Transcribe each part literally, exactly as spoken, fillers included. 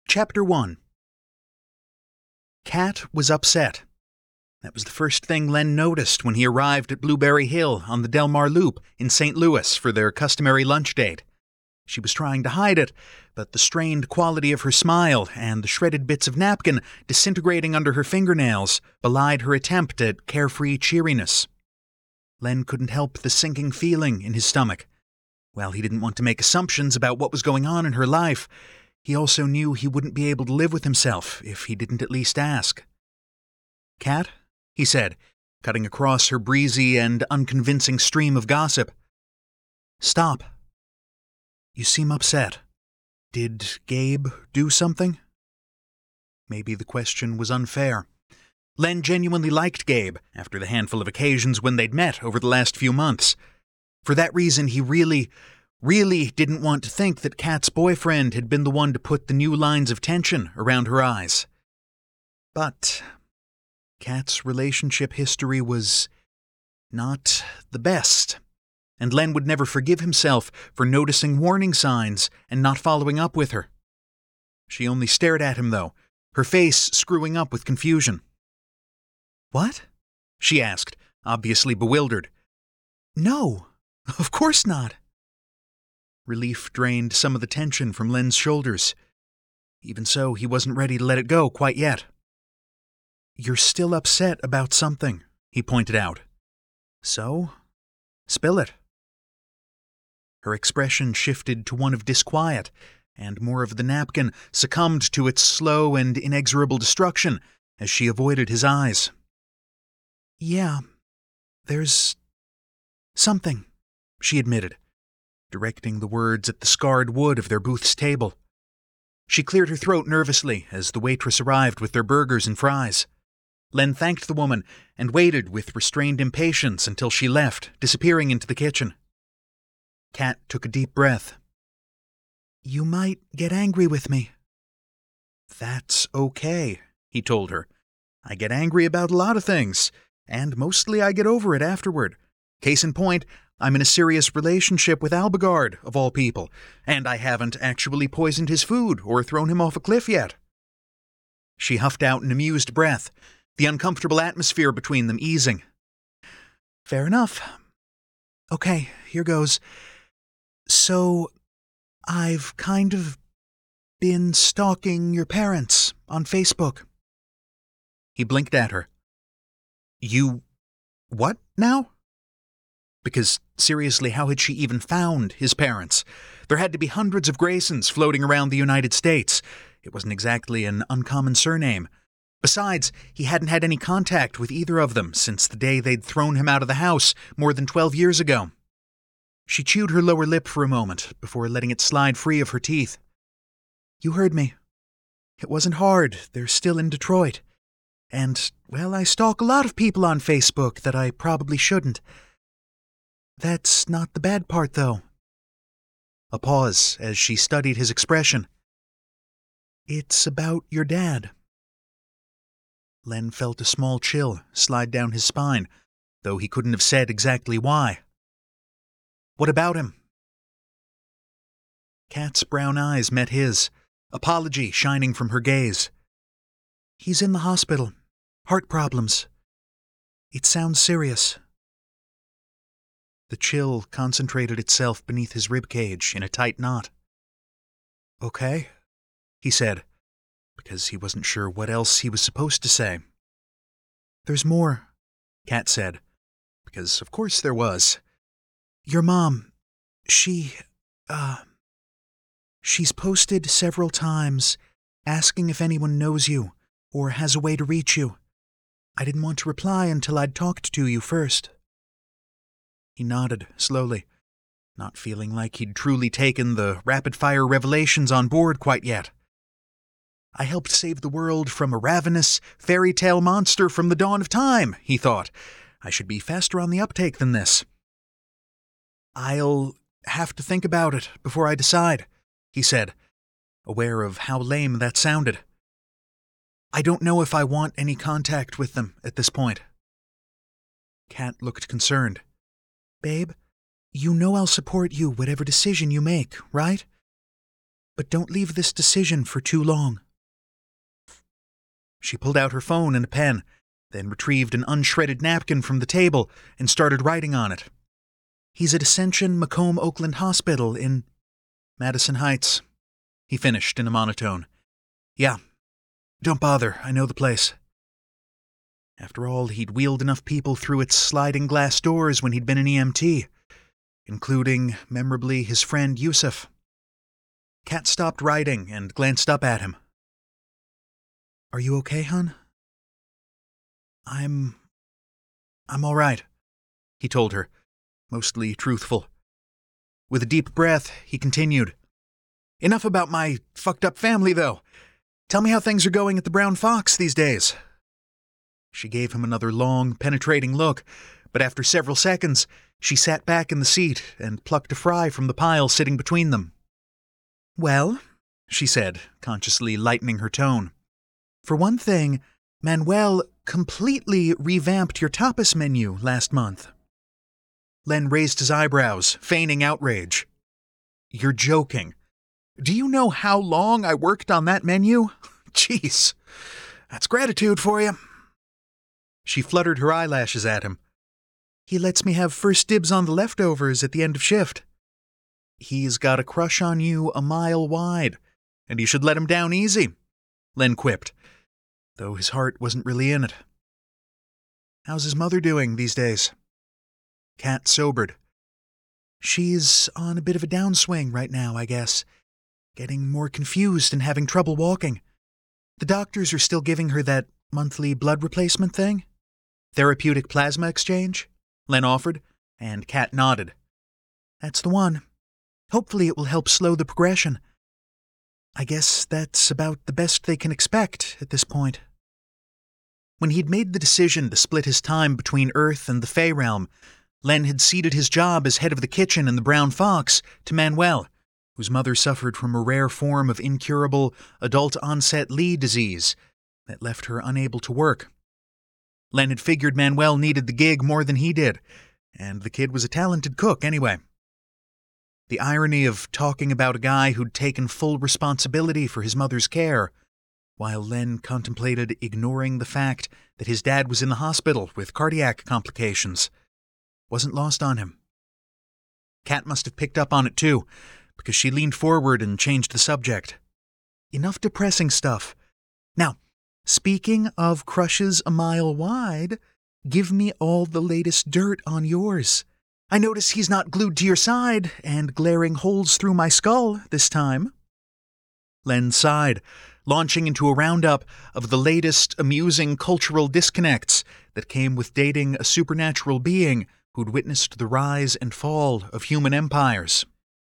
Chapter one. Kat was upset. That was the first thing Len noticed when he arrived at Blueberry Hill on the Del Mar Loop in Saint Louis for their customary lunch date. She was trying to hide it, but the strained quality of her smile and the shredded bits of napkin disintegrating under her fingernails belied her attempt at carefree cheeriness. Len couldn't help the sinking feeling in his stomach. While he didn't want to make assumptions about what was going on in her life, he also knew he wouldn't be able to live with himself if he didn't at least ask. "Kat," he said, cutting across her breezy and unconvincing stream of gossip. "Stop. You seem upset. Did Gabe do something?" Maybe the question was unfair. Len genuinely liked Gabe after the handful of occasions when they'd met over the last few months. For that reason, he really, really didn't want to think that Kat's boyfriend had been the one to put the new lines of tension around her eyes. But Kat's relationship history was not the best, and Len would never forgive himself for noticing warning signs and not following up with her. She only stared at him, though, her face screwing up with confusion. "What?" she asked, obviously bewildered. "No, of course not." Relief drained some of the tension from Len's shoulders. Even so, he wasn't ready to let it go quite yet. "You're still upset about something," he pointed out. "So, spill it." Her expression shifted to one of disquiet, and more of the napkin succumbed to its slow and inexorable destruction as she avoided his eyes. "Yeah, there's something," she admitted, directing the words at the scarred wood of their booth's table. She cleared her throat nervously as the waitress arrived with their burgers and fries. Len thanked the woman and waited with restrained impatience until she left, disappearing into the kitchen. Kat took a deep breath. "You might get angry with me." "That's okay," he told her. "I get angry about a lot of things, and mostly I get over it afterward. Case in point, I'm in a serious relationship with Albigard, of all people, and I haven't actually poisoned his food or thrown him off a cliff yet." She huffed out an amused breath, the uncomfortable atmosphere between them easing. "Fair enough. Okay, here goes. So, I've kind of been stalking your parents on Facebook." He blinked at her. "You... what now?" Because, seriously, how had she even found his parents? There had to be hundreds of Graysons floating around the United States. It wasn't exactly an uncommon surname. Besides, he hadn't had any contact with either of them since the day they'd thrown him out of the house more than twelve years ago. She chewed her lower lip for a moment before letting it slide free of her teeth. "You heard me. It wasn't hard. They're still in Detroit. And, well, I stalk a lot of people on Facebook that I probably shouldn't. That's not the bad part, though." A pause as she studied his expression. "It's about your dad." Len felt a small chill slide down his spine, though he couldn't have said exactly why. "What about him?" Kat's brown eyes met his, apology shining from her gaze. "He's in the hospital. Heart problems. It sounds serious." The chill concentrated itself beneath his ribcage in a tight knot. "Okay," he said, because he wasn't sure what else he was supposed to say. "There's more," Kat said, because of course there was. "Your mom, she, uh, she's posted several times asking if anyone knows you or has a way to reach you. I didn't want to reply until I'd talked to you first." He nodded slowly, not feeling like he'd truly taken the rapid-fire revelations on board quite yet. "I helped save the world from a ravenous, fairy tale monster from the dawn of time," he thought. "I should be faster on the uptake than this." "I'll have to think about it before I decide," he said, aware of how lame that sounded. "I don't know if I want any contact with them at this point." Kat looked concerned. "Babe, you know I'll support you whatever decision you make, right? but don't leave this decision for too long." She pulled out her phone and a pen, then retrieved an unshredded napkin from the table and started writing on it. "He's at Ascension Macomb Oakland Hospital in Madison Heights," he finished in a monotone. "Yeah, don't bother, I know the place." After all, he'd wheeled enough people through its sliding glass doors when he'd been an E M T, including, memorably, his friend Yusuf. Kat stopped writing and glanced up at him. "Are you okay, hon?" I'm... I'm all right," he told her, mostly truthful. With a deep breath, he continued. "Enough about my fucked up family, though. Tell me how things are going at the Brown Fox these days." She gave him another long, penetrating look, but after several seconds, she sat back in the seat and plucked a fry from the pile sitting between them. "Well," she said, consciously lightening her tone, "for one thing, Manuel completely revamped your tapas menu last month." Len raised his eyebrows, feigning outrage. "You're joking. Do you know how long I worked on that menu? Jeez, that's gratitude for you." She fluttered her eyelashes at him. "He lets me have first dibs on the leftovers at the end of shift." "He's got a crush on you a mile wide, and you should let him down easy," Len quipped, though his heart wasn't really in it. "How's his mother doing these days?" Kat sobered. "She's on a bit of a downswing right now, I guess. Getting more confused and having trouble walking. The doctors are still giving her that monthly blood replacement thing. Therapeutic plasma exchange," Len offered, and Kat nodded. "That's the one. Hopefully it will help slow the progression. I guess that's about the best they can expect at this point." When he'd made the decision to split his time between Earth and the Fey realm, Len had ceded his job as head of the kitchen in the Brown Fox to Manuel, whose mother suffered from a rare form of incurable adult-onset Lee disease that left her unable to work. Len had figured Manuel needed the gig more than he did, and the kid was a talented cook anyway. The irony of talking about a guy who'd taken full responsibility for his mother's care, while Len contemplated ignoring the fact that his dad was in the hospital with cardiac complications, wasn't lost on him. Kat must have picked up on it too, because she leaned forward and changed the subject. "Enough depressing stuff. Now, speaking of crushes a mile wide, give me all the latest dirt on yours. I notice he's not glued to your side and glaring holes through my skull this time." Len sighed, launching into a roundup of the latest amusing cultural disconnects that came with dating a supernatural being who'd witnessed the rise and fall of human empires.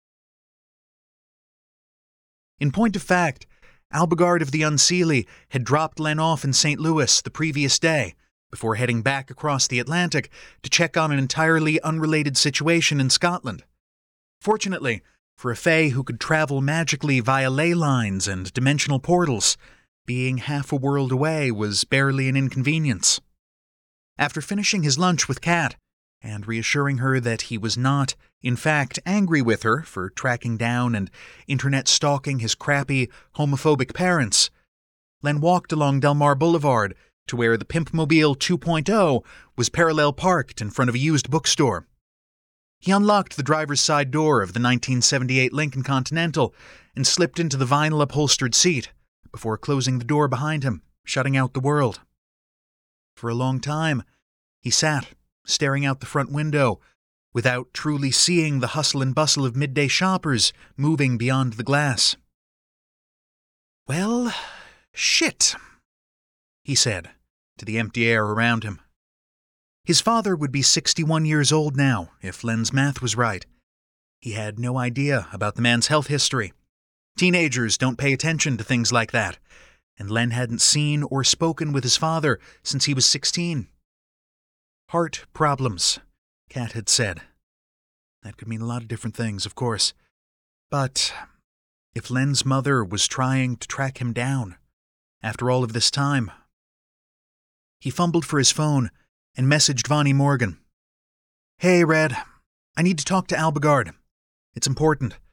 In point of fact, Albigard of the Unseelie had dropped Len off in Saint Louis the previous day, before heading back across the Atlantic to check on an entirely unrelated situation in Scotland. Fortunately, for a Fae who could travel magically via ley lines and dimensional portals, being half a world away was barely an inconvenience. After finishing his lunch with Kat, and reassuring her that he was not, in fact, angry with her for tracking down and internet stalking his crappy, homophobic parents, Len walked along Delmar Boulevard to where the Pimpmobile two point oh was parallel parked in front of a used bookstore. He unlocked the driver's side door of the nineteen seventy-eight Lincoln Continental and slipped into the vinyl-upholstered seat before closing the door behind him, shutting out the world. For a long time, he sat, staring out the front window, without truly seeing the hustle and bustle of midday shoppers moving beyond the glass. "Well, shit," he said, to the empty air around him. His father would be sixty-one years old now, if Len's math was right. He had no idea about the man's health history. Teenagers don't pay attention to things like that, and Len hadn't seen or spoken with his father since he was sixteen. Heart problems, Kat had said. That could mean a lot of different things, of course. But if Len's mother was trying to track him down, after all of this time... He fumbled for his phone and messaged Vonnie Morgan. "Hey, Red. I need to talk to Albigard. It's important.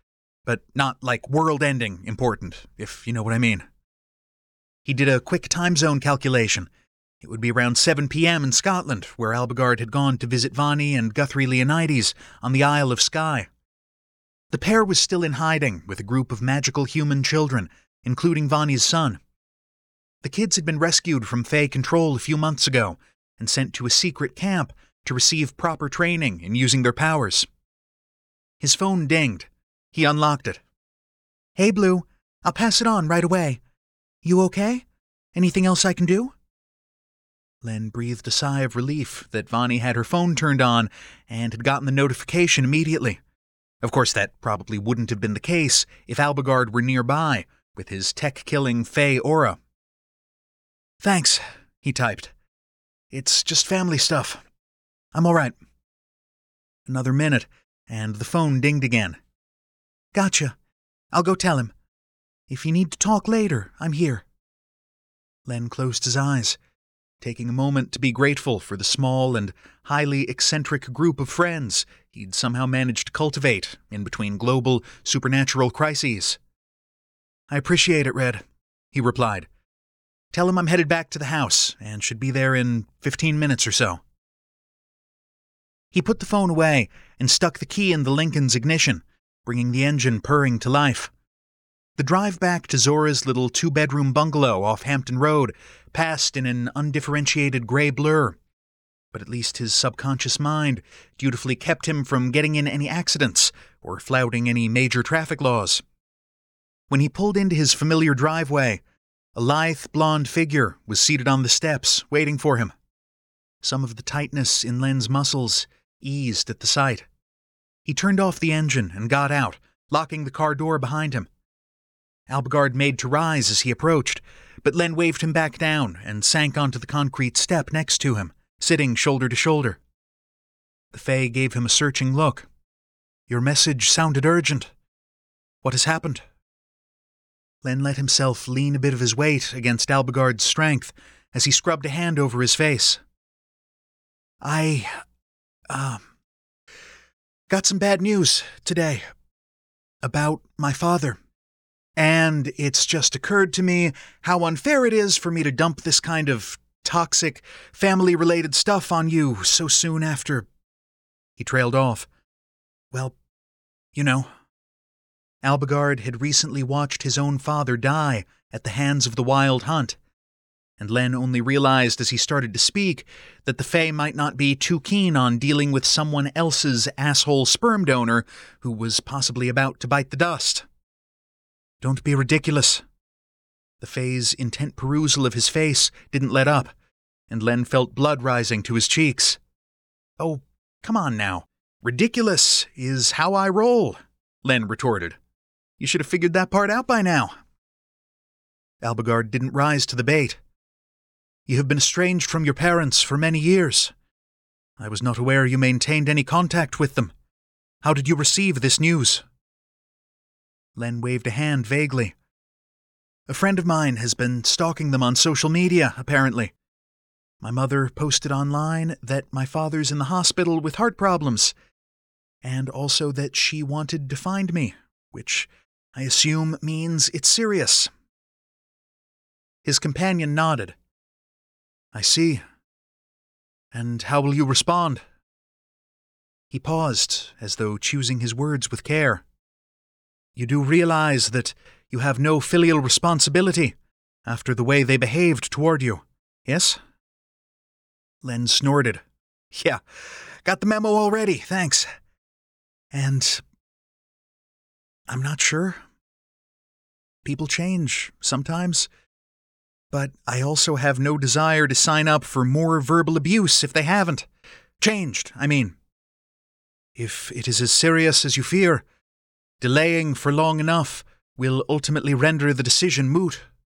but not like world-ending important, if you know what I mean. He did a quick time zone calculation. It would be around seven p.m. in Scotland, where Albigard had gone to visit Vani and Guthrie Leonidas on the Isle of Skye. The pair was still in hiding with a group of magical human children, including Vani's son. The kids had been rescued from Fey control a few months ago and sent to a secret camp to receive proper training in using their powers. His phone dinged. He unlocked it. "Hey, Blue. I'll pass it on right away. You okay? Anything else I can do?" Len breathed a sigh of relief that Vani had her phone turned on and had gotten the notification immediately. Of course, that probably wouldn't have been the case if Albigard were nearby with his tech-killing Fey aura. "Thanks," he typed. "It's just family stuff. I'm all right." Another minute, and the phone dinged again. "Gotcha. I'll go tell him. If you need to talk later, I'm here." Len closed his eyes, taking a moment to be grateful for the small and highly eccentric group of friends he'd somehow managed to cultivate in between global, supernatural crises. "I appreciate it, Red," he replied. "Tell him I'm headed back to the house and should be there in fifteen minutes or so." He put the phone away and stuck the key in the Lincoln's ignition, bringing the engine purring to life. The drive back to Zora's little two-bedroom bungalow off Hampton Road passed in an undifferentiated gray blur, but at least his subconscious mind dutifully kept him from getting in any accidents or flouting any major traffic laws. When he pulled into his familiar driveway, a lithe blonde figure was seated on the steps, waiting for him. Some of the tightness in Len's muscles eased at the sight. He turned off the engine and got out, locking the car door behind him. Albigard made to rise as he approached, but Len waved him back down and sank onto the concrete step next to him, sitting shoulder to shoulder. The Fae gave him a searching look. "Your message sounded urgent. What has happened?" Len let himself lean a bit of his weight against Albigard's strength as he scrubbed a hand over his face. I, uh, got some bad news today about my father. And it's just occurred to me how unfair it is for me to dump this kind of toxic, family-related stuff on you so soon after. He trailed off. Well, you know. Albigard had recently watched his own father die at the hands of the Wild Hunt, and Len only realized as he started to speak that the Fae might not be too keen on dealing with someone else's asshole sperm donor who was possibly about to bite the dust. "Don't be ridiculous." The Fae's intent perusal of his face didn't let up, and Len felt blood rising to his cheeks. "Oh, come on now. Ridiculous is how I roll," Len retorted. "You should have figured that part out by now." Albigard didn't rise to the bait. "You have been estranged from your parents for many years. I was not aware you maintained any contact with them. How did you receive this news?" Len waved a hand vaguely. "A friend of mine has been stalking them on social media, apparently. My mother posted online that my father's in the hospital with heart problems, and also that she wanted to find me, which I assume means it's serious." His companion nodded. "I see. And how will you respond?" He paused, as though choosing his words with care. "You do realize that you have no filial responsibility after the way they behaved toward you, yes?" Len snorted. "Yeah, got the memo already, thanks. And I'm not sure. People change sometimes, but I also have no desire to sign up for more verbal abuse if they haven't. Changed, I mean. If it is as serious as you fear, delaying for long enough will ultimately render the decision moot."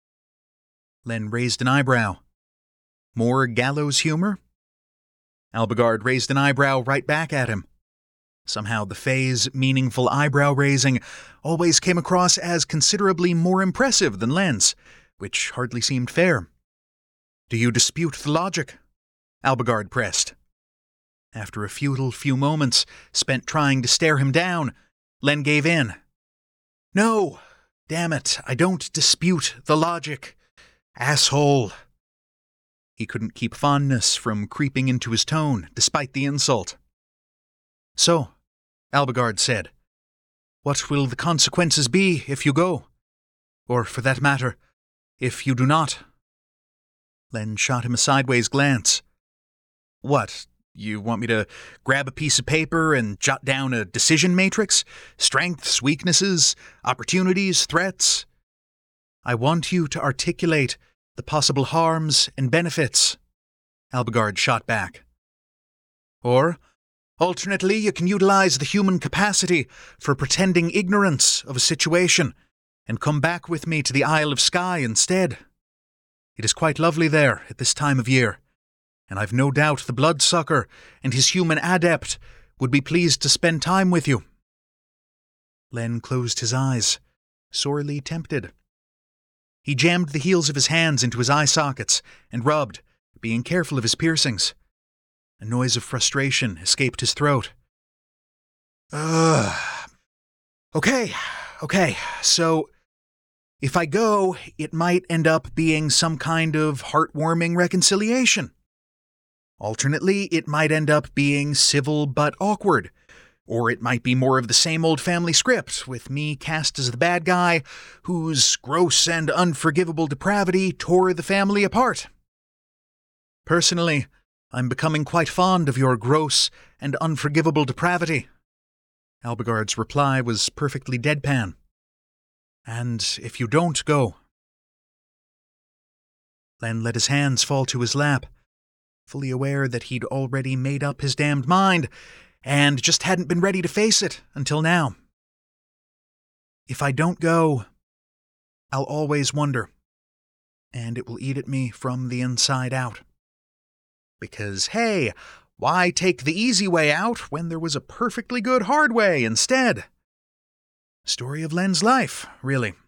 Len raised an eyebrow. More gallows humor? Albigard raised an eyebrow right back at him. Somehow the Fae's meaningful eyebrow-raising always came across as considerably more impressive than Len's, which hardly seemed fair. "Do you dispute the logic?" Albigard pressed. After a futile few moments spent trying to stare him down, Len gave in. No, damn it, I don't dispute the logic. Asshole. He couldn't keep fondness from creeping into his tone, despite the insult. So, Albigard said, what will the consequences be if you go? Or, for that matter, if you do not? Len shot him a sideways glance. What, you want me to grab a piece of paper and jot down a decision matrix? Strengths, weaknesses, opportunities, threats? I want you to articulate the possible harms and benefits, Albigard shot back. Or, alternately, you can utilize the human capacity for pretending ignorance of a situation and come back with me to the Isle of Skye instead. It is quite lovely there at this time of year, and I've no doubt the Bloodsucker and his human adept would be pleased to spend time with you. Len closed his eyes, sorely tempted. He jammed the heels of his hands into his eye sockets and rubbed, being careful of his piercings. A noise of frustration escaped his throat. Ugh. Okay, okay, so if I go, it might end up being some kind of heartwarming reconciliation. Alternately, it might end up being civil but awkward. Or it might be more of the same old family script, with me cast as the bad guy whose gross and unforgivable depravity tore the family apart. Personally, I'm becoming quite fond of your gross and unforgivable depravity. Albigard's reply was perfectly deadpan. And if you don't go... Len let his hands fall to his lap, fully aware that he'd already made up his damned mind, and just hadn't been ready to face it until now. If I don't go, I'll always wonder, and it will eat at me from the inside out. Because, hey, why take the easy way out when there was a perfectly good hard way instead? Story of Len's life, really.